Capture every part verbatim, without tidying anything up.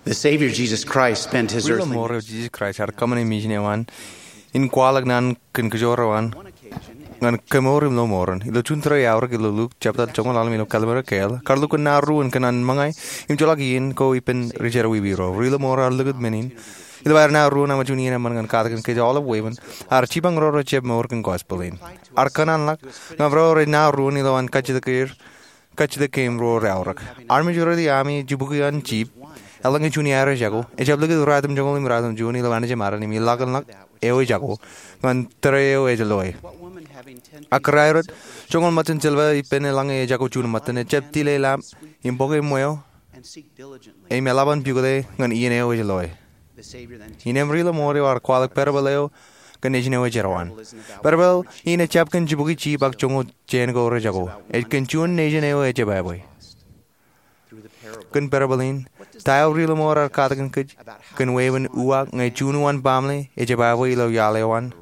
The Savior Jesus Christ spent his Rila earthly more Jesus Christ har come in wan in kwalag nan kan kjorawan ngan kemorim no moron ilo chuntra yaur ke lulu chapter chongal alam ilo kalmera kel karlu kun naru un kanan mangai im jolagin ko ipen richer wi biro Rila more ar lugud menin ilo var naru na majuni na man kan kan ke all of weven ar chibang ro ro chep more kan gospelin ar kanan lak ngavro re naru ni lo an kach de kir kach de kem ro raurak army jura di ami jibugan chip Alang junior jago, e jab lagi radam jangol im radam juni lawan je marani mi lagan lak eo jago, man tereo e jaloi. Akrairot jangol matan silva ipen lang e jago jun matan e jab tile lam im boge moyo, e melaban bugale ngan iene e jaloi. Inem rila mori war kwalak perbaleo kan ejine e jarawan. Perbal ine jab kan jibugi chi bak jango jen go jago, e kan jun nejine e jabai. Kan parabalin tayo rilo mo ar katagan kaj kan wewen uwak ngay chunuan bamle e jabawo ilo yalewan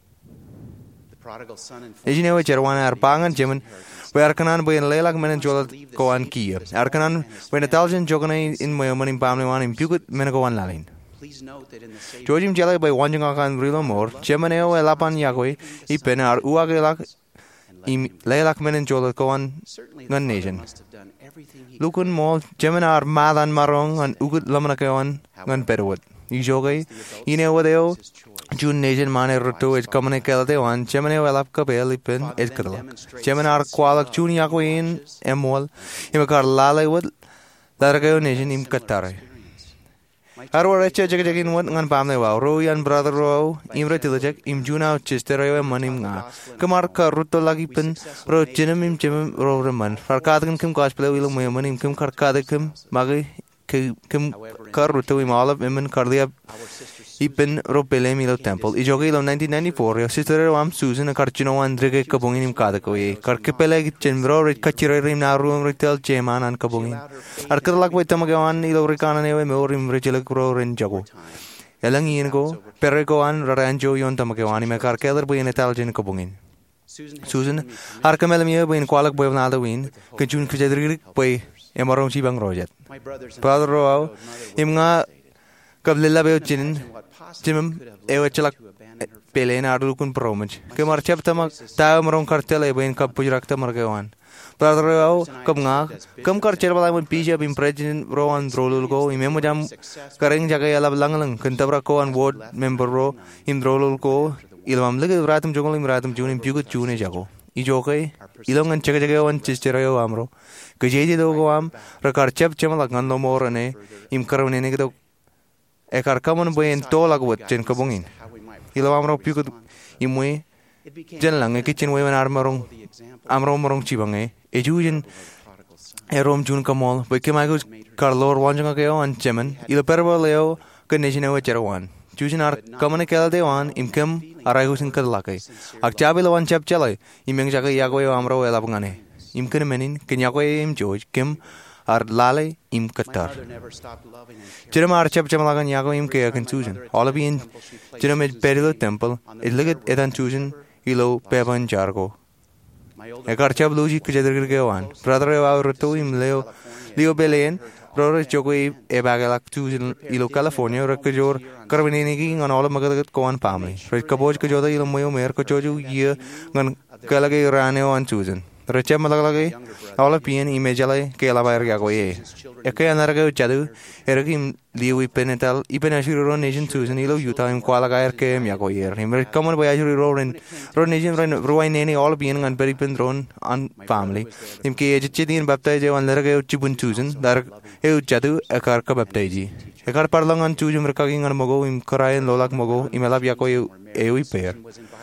ejine we jarwan ar pangan jemen we ar kanan boyen lelak menen jolat koan kia ar kanan we nataljen jogane in moyo manim bamle wan in pugut menagowan lalin Jojim jale by wanjing akan rilo mor jemen eo e lapan yakwe i pen ar uwak elak im lelak menen jolat koan ngan nation Lukun mol jeminar madan marong an ugut lamanakawan ngan perwot. Ijogai ine wadeo jun nation mane roto es kamane kelte wan jemane welap kapel ipin es kadala. Jeminar kwalak jun yakwin emol imakar lale wad daragayo nation im katare. Arwar echa jagajagin wat ngan pamle wa ro yan brother ro imre tilajak im juna chisterayo manim nga kamar ka ruto lagi pen ro jinam im jim ro reman farkadgan kim gospel wil mo manim kim karkadakim magi kim kar ruto im olaf imen karlia ipen ro pele milo temple ijogi lo nineteen ninety-four yo sister am Susan karchino andrege kabungin im kadako ye karke pele chenbro rit kachire rim na room ritel cheman an kabungin arkar lak boy tamagawan ilo rikana ne me orim richel kro ren jago elang yin go perego an ranjo yon tamagawan me kar keller boy netal jen kabungin Susan arkamel me boy kwalak boy na win kachun kjedri boy emarom chi bang rojet brother ro im nga kablela be chinin Jimem ewe chelak pele na adukun promaj ke mar chep tamak ta marong kartel e ben kap pujrak ta margawan brother ro kap nga kam kar cher bala mun pija bim president ro an drolul go imemo jam kareng jaga yala langlang kentabra ko an ward member ro im drolul ko ilmam lege ratum jogol im ratum junim pugut june jago i jokai ilong an chega jaga wan chisterayo amro ke jeje do go am rakar chep chemalak ngan no morane im karone ne do Ekar kaman boyen tolak wat jen kabungin. Ilo amro pikut imwe jen lang e kitchen wewen armarong amro marong chibang e ejujen erom jun kamol boy kemagus karlor wanjang akeo an chemen ilo perbo leo kanejine we cherwan. Jujen ar kaman kel dewan imkem arayusin kadlakai. Ak chabe lawan chap chalai imeng jaga yago amro elapngane. Imken menin kenyako im joj kem ar lale im katar jiram ar chap chamalagan yago im ke kan Susan all be in jiram it perilo temple it liget edan Susan ilo pevan jargo ekar chap loji kjedr gewan brother wa roto im leo leo belen brother chogo e bagalak Susan ilo California rakjor karveneni gi ngan all magagat koan pamli red kaboj ke joda ilo moyo mer ko choju ye ngan kalage rane on Susan Recep malagay all of pian imejale ke la bayar gago ye eke anarga chadu ergim liu ipenetal ipenashiro nation Susan ilo yuta im kwala gaer ke miago ye himre common bayajuri ron ron nation ron ruin neni all pian ngan peri pen ron an family im ke ejchidin baptai je wan lerga chibun Susan dar e chadu ekar ka baptai ji ekar parlangan chujum rekagin an mogo im korain lolak mogo imela biako e e per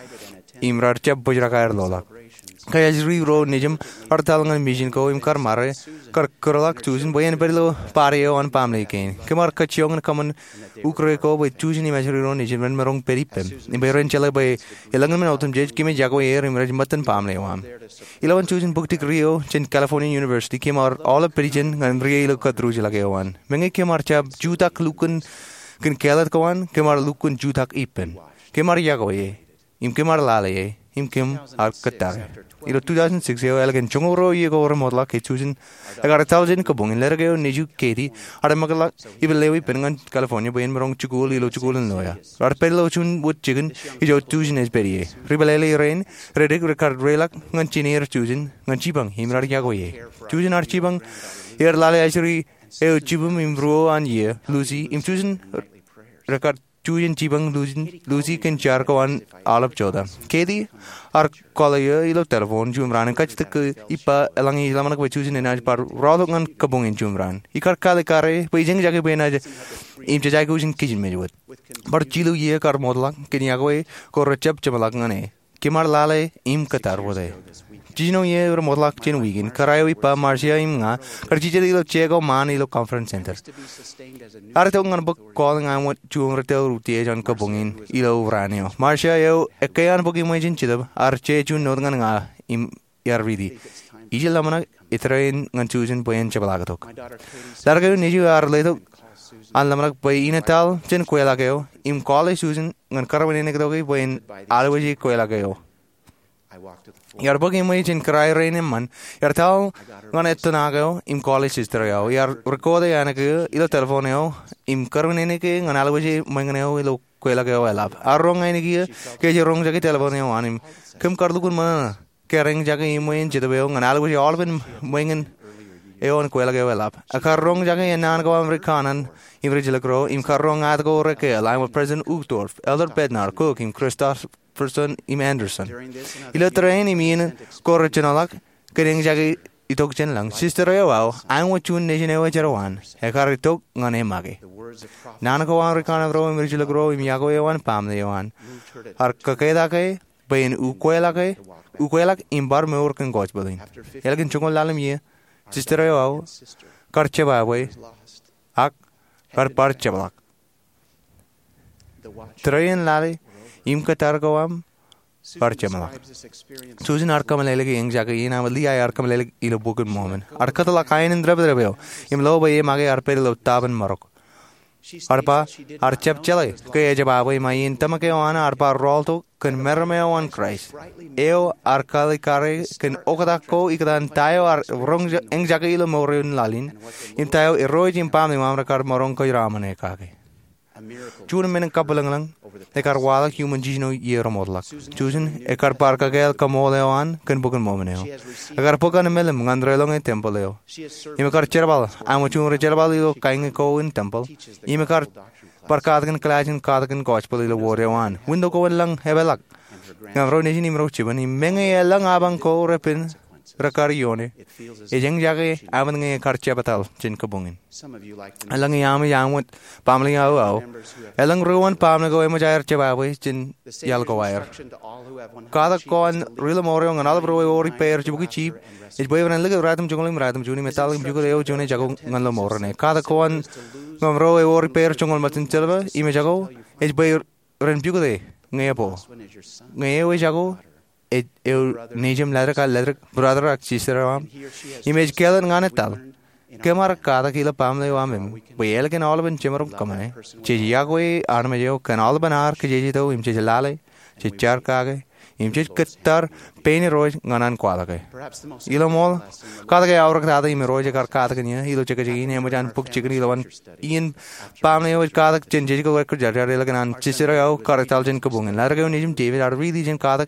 imrar chap bojra gaer lolak Kaya juri ro nijam artalangan mission ko im kar mare kar korlak Susan boyen perlo pareo an pamle ken kemar kachong kaman ukre ko boy Susan imajuri ro nijam men merong peripem im beren chala boy elangan men autumn judge kime jago air im raj matan pamle wam ilawan Susan buktik rio chen California University kemar all of perigen ngan rio lo katru jala gewan menge kemar chap jutak lukun ken kelat kawan kemar lukun jutak ipen kemar jago ye im kemar lale ye im kim ar katar. Ilo two thousand six yo elgen chungoro ye go remodla ke chusin agar taljen ko bungin lerge neju kedi ar magala ibelewi pengan California bayin merong chukul ilo chukulin loya. Ar pelo chun wood chicken ijo tusin es berie. Ribelele rain redik record relak ngan chinir chusin ngan chibang himrar yago ye. Chusin ar chibang yer lale actually e chibum imro an ye Lucy im chusin record Chuyin chibang Lucy Lucy ken char ko an alap choda. Kedi ar kolaya ilo telephone jumran kach tak ipa elangi lamanak we chusin enaj par rodok ngan kabung in jumran. Ikar kale kare pejeng jage benaj im chajai ko jin kijin mejwat. Par chilu ye kar modla kenya ko ko rachap chamalak ngane. Kimar lale im katar wode. Jino ye ur modla chen weekend karayo ipa Marcia im nga kar chijel ilo chego man ilo conference center. Ar to ngan bok calling I want chung retel rutie jan ka bungin ilo ranio. Marcia yo ekayan bok imagine chidab ar che chun no ngan nga im yar vidi. Ijel lamana itrain ngan chusin poyen chabalagatok. Larga neju ar leto an lamana poy inatal chen koela geo im college chusin ngan karawene ne gdogi poyen alwaji koela geo. Yar bok imay chin kray rain man yar tao ngan etto nagao im college history yar record yana ke ilo telephone yo im karvene ne ke ngan alwaji mangneo ilo koela geo elab arrong ai ne ke ke je rong jage telephone yo anim kem kardu kun ma kereng jage imay jidbe yo ngan alwaji alben mangen eon koela geo elab akar rong jage nan go amerikanan im rejilakro im karrong ad go reke I'm president Uchtdorf elder bednar cook im Christoph person im Anderson. Ilo train im in korchenalak kering jage itok chen lang sister yo wow ang wachun nation yo jarwan ekar itok ngane mage. Nan ko ang rekana bro im rijil gro im yago yo wan pam yo wan. Ar kakeda ke bain u koela ke u koela im bar me orken goch badin. Elgen chungol lalam ye sister yo wow karche ba we ak kar par chablak. Train lali im katar gawam parchemala Susan arkamalele ing jaga ina wali ay arkamalele ilo bugun moment arkatala kain in drab drabeo im lo baye mage arpel lo taban marok arpa archep chale ke jabawe mayin tamake wana arpa rolto kan merme on Christ eo arkali kare kan okada ko ikadan tayo ar rong ing jaga ilo morin lalin im tayo eroj im pam mamra kar morong ko ramane kage Chun men kapalang lang ekar wala human jino yero modlak chusin ekar parka gel kamolewan kan bukan momeneo ekar pokan melem ngandrelong e templeo imekar cherbal amo chun re cherbal ilo kaing ko in temple imekar parkadgan klajin kadgan gospel ilo worewan window ko lang hebelak ngavro nejin imro chiban imenge lang abang ko repin rakarione ejeng jage avan nge karche batal chin kabungin alang yam yamut pamli au au alang ruwan pamna go emo jair chebawe chin yal go wire kada kon rila moryo ngal bro o repair chibuki chip ej boy ran lig ratum junglim ratum juni metal jugo eo june jago ngalo morne kada kon ngomro o repair jungol matin chelba ime jago ej boy ran jugo de ngebo ngeo jago e eu nejem ladra ka ladra brother ak sisteram image kelan ngane tal kemar kada kila pamle wamem bel ken alben chimrum kamane chejiya koi arme jo kan alben ar ke jeji to imche jalale chichar kage imche katar peine roj nganan kwala ke ilo mol kada ke awrak dada ime roj kar kada ke nia ilo cheke jegi ne majan puk chikni ilo wan in pamle jo kada chen jeji ko work jar jar ilo kan chisira yo kar tal jen ko bungen lar ke nejem david ar really jen kada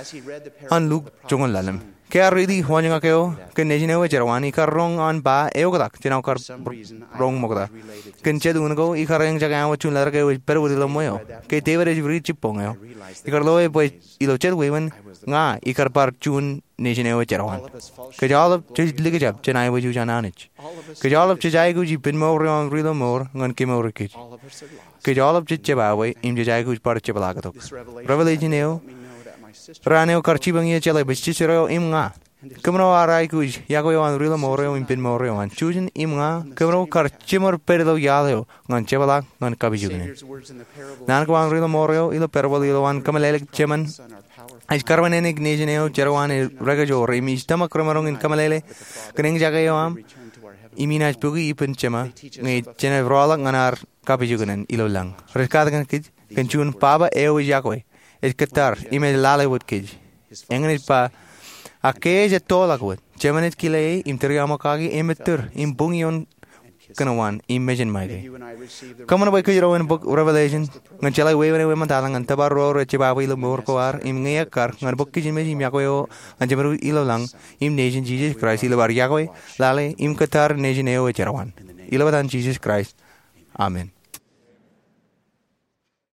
an luk chungon lalam ke ar really hwanga ke o ke neji ne jarwani kar rong an ba eo kada chen kar rong mogda ken che dun go i kar yang jaga wa chun lar ke per wo lo moyo ke david is really chipong yo ikar lo e boy ilo chet wewen nga ikar par chun neji ne jarwan ke jalap che lig jab chenai wo ju jananich ke jalap che jai gu ji bin mo ron rilo mor ngan ke mo rikich ke jalap che che ba we im je jai gu par che bala gatok revelation neo raneo karchi bang ye chele bichi chero im nga kamro arai gu ya go yon rilo mor yo im bin mo ro an chujin im nga kamro karchi mor perdo yaleo ngan che bala ngan ka bi jugne nan ko an rilo mor yo ilo perbo ilo an kamalele cheman Ais karwan enik nejeneo jarwan ragajo remi stama kramarong in kamalele kring jagayo am imina pugi ipen chema nge chene vrola nganar kapijuganen ilo lang rekadagan kid kenchun paba eo jakwe et katar ime lale wot kid Enganit pa ake je tolakut. Jemanit kile im teriamakagi imetur im bungion kanawan imagine maige. Come on, we could in book Revelation. When shall I wave away Matalang and Tabaro, Chibawi, Murkoar, im Neakar, and book Kijim Yago, and Jamaru Ilolang, im nation Jesus Christ, Ilabar Yagwe, Lale, im Qatar, nation Eo Cherawan. Ilavan Jesus Christ. Amen.